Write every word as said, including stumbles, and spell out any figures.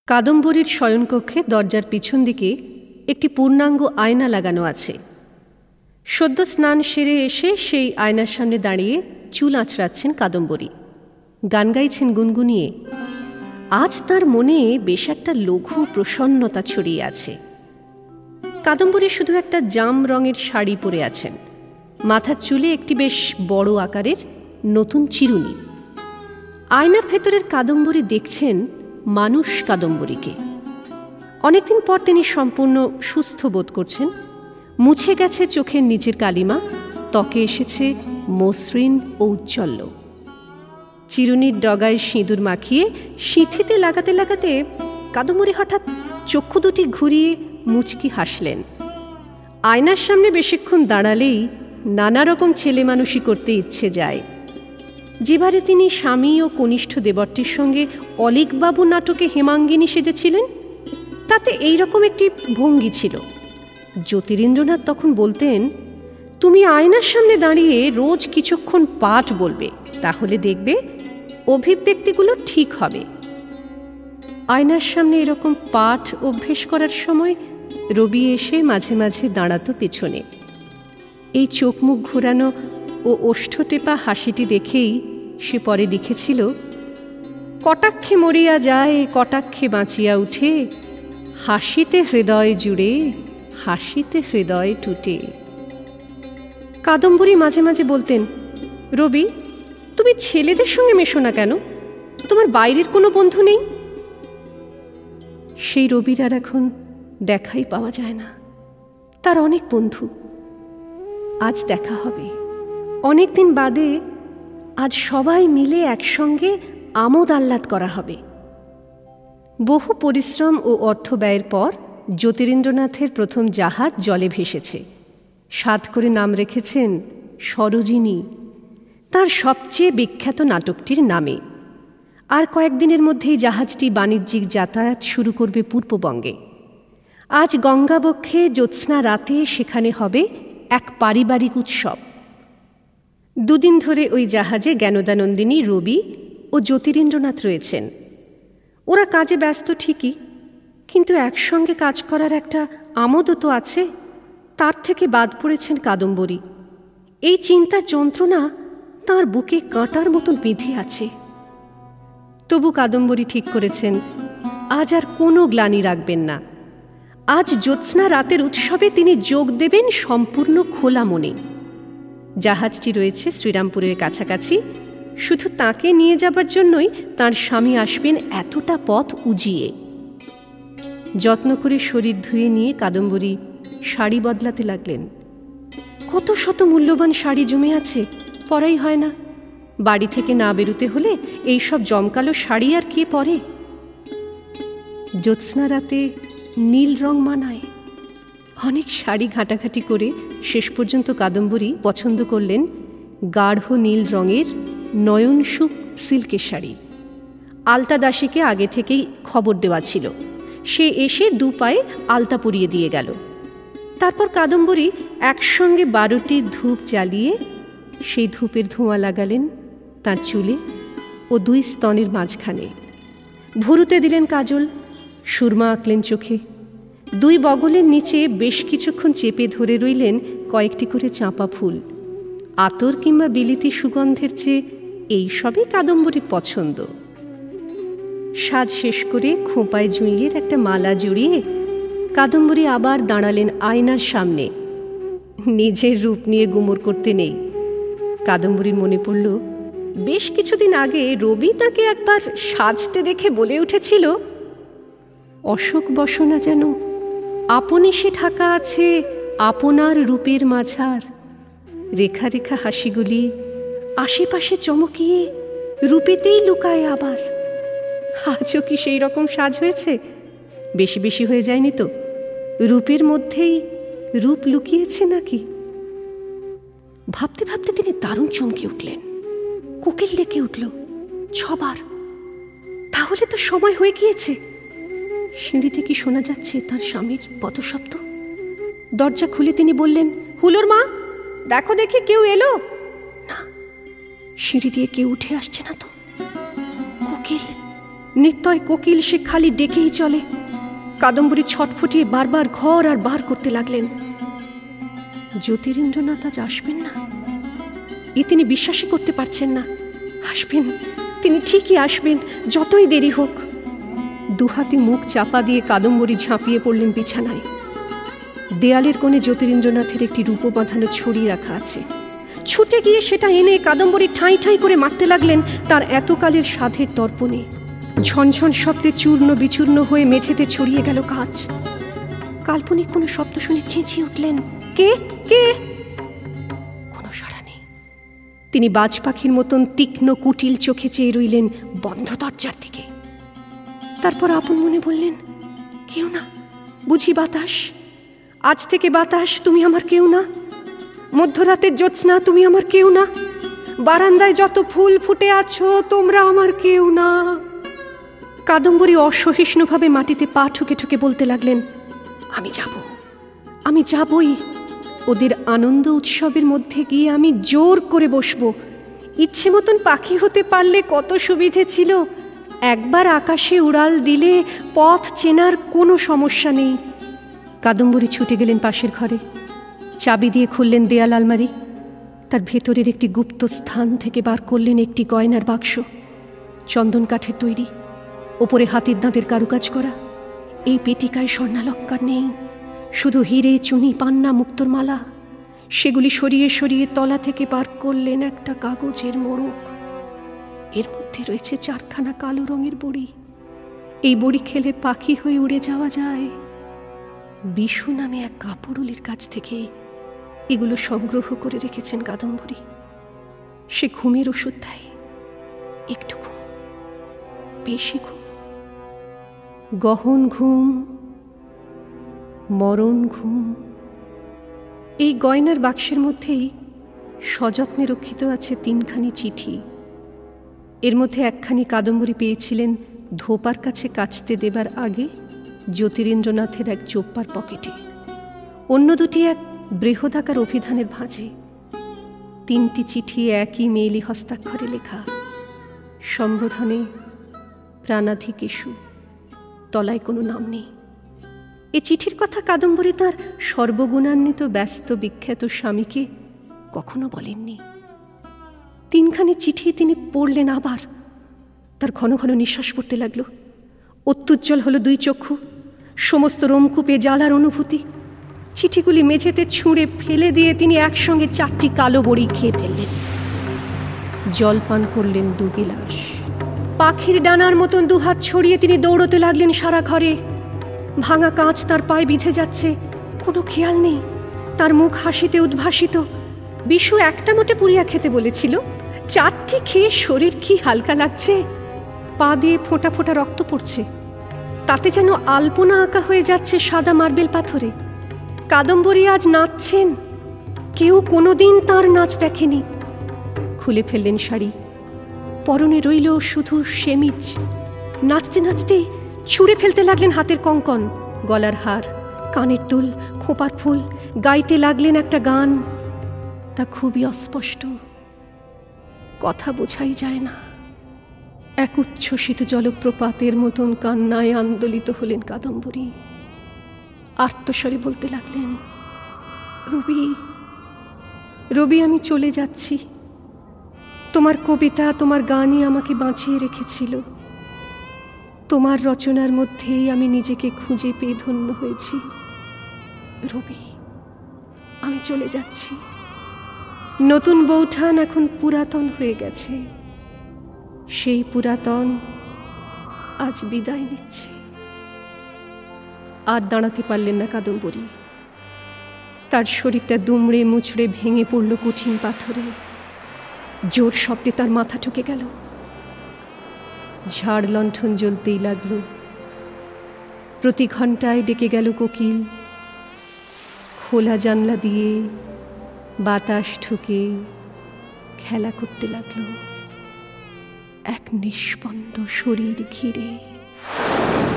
কাদম্বরীর শয়নকক্ষে দরজার পিছন দিকে একটি পূর্ণাঙ্গ আয়না লাগানো আছে। সদ্য স্নান সেরে এসে সেই আয়নার সামনে দাঁড়িয়ে চুল আঁচড়াচ্ছেন কাদম্বরী। গান গাইছেন গুনগুনিয়ে। আজ তার মনে বেশ একটা লঘু প্রসন্নতা ছড়িয়ে আছে। কাদম্বরী শুধু একটা জাম রঙের শাড়ি পরে আছেন। মাথার চুলে একটি বেশ বড় আকারের নতুন চিরুনি। আয়নার ভেতরের কাদম্বরী দেখছেন মানুষ কাদম্বরীকে। অনেকদিন পর তিনি সম্পূর্ণ সুস্থ বোধ করছেন। মুছে গেছে চোখের নিচের কালিমা, ত্বকে এসেছে মসৃণ ও উজ্জ্বল্য। চিরুনির ডগায় সিঁদুর মাখিয়ে সিঁথিতে লাগাতে লাগাতে কাদম্বরী হঠাৎ চক্ষু দুটি ঘুরিয়ে মুচকি হাসলেন। আয়নার সামনে বেশিক্ষণ দাঁড়ালেই নানা রকম ছেলে মানুষই করতে ইচ্ছে যায়। যেবারে তিনি স্বামী ও কনিষ্ঠ দেবরটির সঙ্গে অলীকবাবু নাটকে হেমাঙ্গিনী সেজেছিলেন, তাতে এই রকম একটি ভঙ্গি ছিল। জ্যোতিরিন্দ্রনাথ তখন বলতেন, তুমি আয়নার সামনে দাঁড়িয়ে রোজ কিছুক্ষণ পাঠ বলবে, তাহলে দেখবে অভিব্যক্তিগুলো ঠিক হবে। আয়নার সামনে এরকম পাঠ অভ্যেস করার সময় রবি এসে মাঝে মাঝে দাঁড়াতো পেছনে। এই চোখ মুখ ঘোরানো ও ওষ্ঠটেপা হাসিটি দেখেই সে পরে লিখেছিল, কটাক্ষে মরিয়া যায় কটাক্ষে বাঁচিয়া উঠে, হাসিতে হৃদয় জুড়ে হাসিতে হৃদয় টুটে। কাদম্বরী মাঝে মাঝে বলতেন, রবি, তুমি ছেলেদের সঙ্গে মেশো না কেন? তোমার বাইরের কোনো বন্ধু নেই? সেই রবির আর এখন দেখাই পাওয়া যায় না। তার অনেক বন্ধু। আজ দেখা হবে, অনেক দিন বাদে। আজ সবাই মিলে একসঙ্গে আমোদ আহ্লাদ করা হবে। বহু পরিশ্রম ও অর্থ ব্যয়ের পর জ্যোতিরিন্দ্রনাথের প্রথম জাহাজ জলে ভেসেছে। সাধ করে নাম রেখেছেন সরোজিনী, তার সবচেয়ে বিখ্যাত নাটকটির নামে। আর কয়েকদিনের মধ্যেই জাহাজটি বাণিজ্যিক যাতায়াত শুরু করবে পূর্ববঙ্গে। আজ গঙ্গাবক্ষে জ্যোৎস্না রাতে সেখানে হবে এক পারিবারিক উৎসব। দুদিন ধরে ওই জাহাজে জ্ঞানদানন্দিনী, রবি ও জ্যোতিরিন্দ্রনাথ রয়েছেন। ওরা কাজে ব্যস্ত ঠিকই, কিন্তু একসঙ্গে কাজ করার একটা আমোদও তো আছে। তার থেকে বাদ পড়েছেন কাদম্বরী। এই চিন্তার যন্ত্রণা তাঁর বুকে কাঁটার মতন বেঁধে আছে। তবু কাদম্বরী ঠিক করেছেন, আজ আর কোনো গ্লানি রাখবেন না। আজ জ্যোৎস্না রাতের উৎসবে তিনি যোগ দেবেন সম্পূর্ণ খোলা মনে। জাহাজটি রয়েছে শ্রীরামপুরের কাছাকাছি। শুধু তাকে নিয়ে যাবার জন্যই তার স্বামী আসবেন এতটা পথ উজিয়ে। যত্ন করে শরীর ধুয়ে নিয়ে কাদম্বরী শাড়ি বদলাতে লাগলেন। কত শত মূল্যবান শাড়ি জমে আছে, পরাই হয় না। বাড়ি থেকে না বেরোতে হলে এইসব জমকালো শাড়ি আর কে পরে? জ্যোৎস্না রাতে নীল রং মানায়। অনেক শাড়ি ঘাটাঘাটি করে শেষ পর্যন্ত কাদম্বরী পছন্দ করলেন গাঢ় নীল রঙের নয়নসুখ সিল্কের শাড়ি। আলতা দাসীকে আগে থেকেই খবর দেওয়া ছিল। সে এসে দু পায়ে আলতা পরিয়ে দিয়ে গেল। তারপর কাদম্বরী একসঙ্গে বারোটি ধূপ জ্বালিয়ে সেই ধূপের ধোঁয়া লাগালেন তাঁর চুলে ও দুই স্তনের মাঝখানে। ভুরুতে দিলেন কাজল, সুরমা আঁকলেন চোখে। দুই বগলের নিচে বেশ কিছুক্ষণ চেপে ধরে রইলেন কয়েকটি করে চাঁপা ফুল। আতর কিংবা বিলিতি সুগন্ধের চেয়ে এই সবই কাদম্বরীর পছন্দ। সাজ শেষ করে খোঁপায় জুঁইয়ের একটা মালা জড়িয়ে কাদম্বরী আবার দাঁড়ালেন আয়নার সামনে। নিজের রূপ নিয়ে গুমর করতে নেই। কাদম্বরীর মনে পড়ল, বেশ কিছুদিন আগে রবি তাকে একবার সাজতে দেখে বলে উঠেছিল, অশোক বসনা যেন আপনি সে ঢাকা আছে আপনার রূপের মাঝার, রেখা রেখা হাসিগুলি আশেপাশে চমকিয়ে রূপেতেই লুকায় আবার। আজও কি সেই রকম সাজ হয়েছে? বেশি বেশি হয়ে যায়নি তো? রূপের মধ্যেই রূপ লুকিয়েছে নাকি? ভাবতে ভাবতে তিনি দারুণ চমকে উঠলেন। কোকিল ডেকে উঠল ছবার। তাহলে তো সময় হয়ে গিয়েছে। সিঁড়িতে কি শোনা যাচ্ছে তার স্বামীর পদশব্দ? দরজা খুলে তিনি বললেন, হুলোর মা, দেখো দেখি কেউ এলো না। সিঁড়ি দিয়ে কেউ উঠে আসছে না তো। কোকিল নিত্যয় কোকিল সে খালি ডেকেই চলে। কাদম্বরী ছটফটিয়ে বারবার ঘর আর বার করতে লাগলেন। জ্যোতিরিন্দ্রনাথ আজ আসবেন না, এ তিনি বিশ্বাসই করতে পারছেন না। আসবেন, তিনি ঠিকই আসবেন, যতই দেরি হোক। দুহাতে মুখ চাপা দিয়ে কাদম্বরী ঝাঁপিয়ে পড়লেন বিছানায়। দেয়ালের কোণে জ্যোতিরিন্দ্রনাথের একটি রূপো বাঁধানো ছড়ি রাখা আছে। ছুটে গিয়ে সেটা এনে কাদম্বরী ঠাঁই ঠাঁই করে মারতে লাগলেন তার এতকালের সাধের দর্পণে। ঝনঝন শব্দে চূর্ণ বিচূর্ণ হয়ে মেঝেতে ছড়িয়ে গেল কাঁচ। কাল্পনিক কোনো শব্দ শুনে চেঁচিয়ে উঠলেন, কে কে? কোনো সাড়া নেই। তিনি বাজ পাখির মতন তীক্ষ্ণ কুটিল চোখে চেয়ে রইলেন বন্ধ দরজার দিকে। তারপর আপন মনে বললেন, কেউ না বুঝি বাতাস? আজ থেকে বাতাস, তুমি আমার কেউ না। মধ্যরাতের জ্যোৎস্না, তুমি আমার কেউ না। বারান্দায় যত ফুল ফুটে আছো, তোমরা আমার কেউ না। কাদম্বরী অসহিষ্ণুভাবে মাটিতে পা ঠুকে ঠুকে বলতে লাগলেন, আমি যাব, আমি যাবই। ওদের আনন্দ উৎসবের মধ্যে গিয়ে আমি জোর করে বসবো। ইচ্ছে মতন পাখি হতে পারলে কত সুবিধে ছিল। একবার আকাশে উড়াল দিলে পথ চেনার কোনো সমস্যা নেই। কাদম্বরী ছুটে গেলেন পাশের ঘরে, চাবি দিয়ে খুললেন দেয়াল আলমারি। তার ভেতরের একটি গুপ্ত স্থান থেকে বার করলেন একটি গয়নার বাক্স, চন্দন কাঠের তৈরি, ওপরে হাতির দাঁতের কারুকাজ করা। এই পেটিকায় স্বর্ণালঙ্কার নেই, শুধু হিরে, চুনি, পান্না, মুক্তোর মালা। সেগুলি সরিয়ে সরিয়ে তলা থেকে বার করলেন একটা কাগজের মোড়ক। এর মধ্যে রয়েছে চারখানা কালো রঙের বড়ি। এই বড়ি খেলে পাখি হয়ে উড়ে যাওয়া যায়। বিশু নামে এক কাপড়ুলির কাছ থেকে এগুলো সংগ্রহ করে রেখেছেন কাদম্বরী। সে ঘুমের ওষুধ দেয়, একটু ঘুম, বেশি ঘুম, গহন ঘুম, মরণ ঘুম। এই গয়নার বাক্সের মধ্যেই সযত্নে রক্ষিত আছে তিনখানি চিঠি। এর মধ্যে একখানি কাদম্বরী পেয়েছিলেন ধোপার কাছে কাচতে দেবার আগে জ্যোতিরিন্দ্রনাথের এক চোপ্পার পকেটে। অন্য দুটি এক বৃহদাকার অভিধানের ভাঁজে। তিনটি চিঠি একই মেয়েলি হস্তাক্ষরে লেখা, সম্বোধনে প্রাণাধি কেশু, তলায় কোনো নাম নেই। এ চিঠির কথা কাদম্বরী তাঁর সর্বগুণান্বিত ব্যস্ত বিখ্যাত স্বামীকে কখনো বলেননি। তিনখানি চিঠি তিনি পড়লেন আবার। তার ঘন ঘন নিঃশ্বাস পড়তে লাগলো। অত্যুজ্জ্বল হলো দুই চক্ষু, সমস্ত রোমকূপে জ্বালার অনুভূতি। চিঠিগুলি মেঝেতে ছুঁড়ে ফেলে দিয়ে তিনি একসঙ্গে চারটি কালো বড়ি খেয়ে ফেললেন। জল পান করলেন দু গিলাস। পাখির ডানার মতন দুহাত ছড়িয়ে তিনি দৌড়তে লাগলেন সারা ঘরে। ভাঙা কাঁচ তার পায়ে বিঁধে যাচ্ছে, কোনো খেয়াল নেই। তার মুখ হাসিতে উদ্ভাসিত। বিশু একটা মোটে পুরিয়া খেতে বলেছিল, চারটি খেয়ে শরীর কি হালকা লাগছে। পা দিয়ে ফোঁটা ফোঁটা রক্ত পড়ছে, তাতে যেন আলপনা আঁকা হয়ে যাচ্ছে সাদা মার্বেল পাথরে। কাদম্বরী আজ নাচছেন, কেউ কোনোদিন তার নাচ দেখেনি। খুলে ফেললেন শাড়ি, পরনে রইল শুধু সেমিজ। নাচতে নাচতে ছুঁড়ে ফেলতে লাগলেন হাতের কঙ্কন, গলার হার, কানের দুল, খোপার ফুল। গাইতে লাগলেন একটা গান, তা খুবই অস্পষ্ট, কথা বোঝাই যায় না। এক উচ্ছ্বসিত জলপ্রপাতের মতন কান্নায় আন্দোলিত হলেন কাদম্বরী। আর্তস্বরে বলতে লাগলেন, রবি, রবি, আমি চলে যাচ্ছি। তোমার কবিতা, তোমার গানই আমাকে বাঁচিয়ে রেখেছিল। তোমার রচনার মধ্যেই আমি নিজেকে খুঁজে পেয়ে ধন্য হয়েছি। রবি, আমি চলে যাচ্ছি। নতুন বৌঠান এখন পুরাতন হয়ে গেছে। সেই পুরাতন আজ বিদায় নিচ্ছে। আর দাঁড়াতে পারলেন না কাদম্বরী। তার শরীরটা দুমড়ে মুচড়ে ভেঙে পড়ল কঠিন পাথরে। জোর শব্দে তার মাথা ঠুকে গেল। ঝাড় লণ্ঠন জ্বলতেই লাগলো। প্রতি ঘন্টায় ডেকে গেল কোকিল। খোলা জানলা দিয়ে বাতাস ঢুকে খেলা করতে লাগলো এক নিষ্পন্দ শরীর ঘিরে।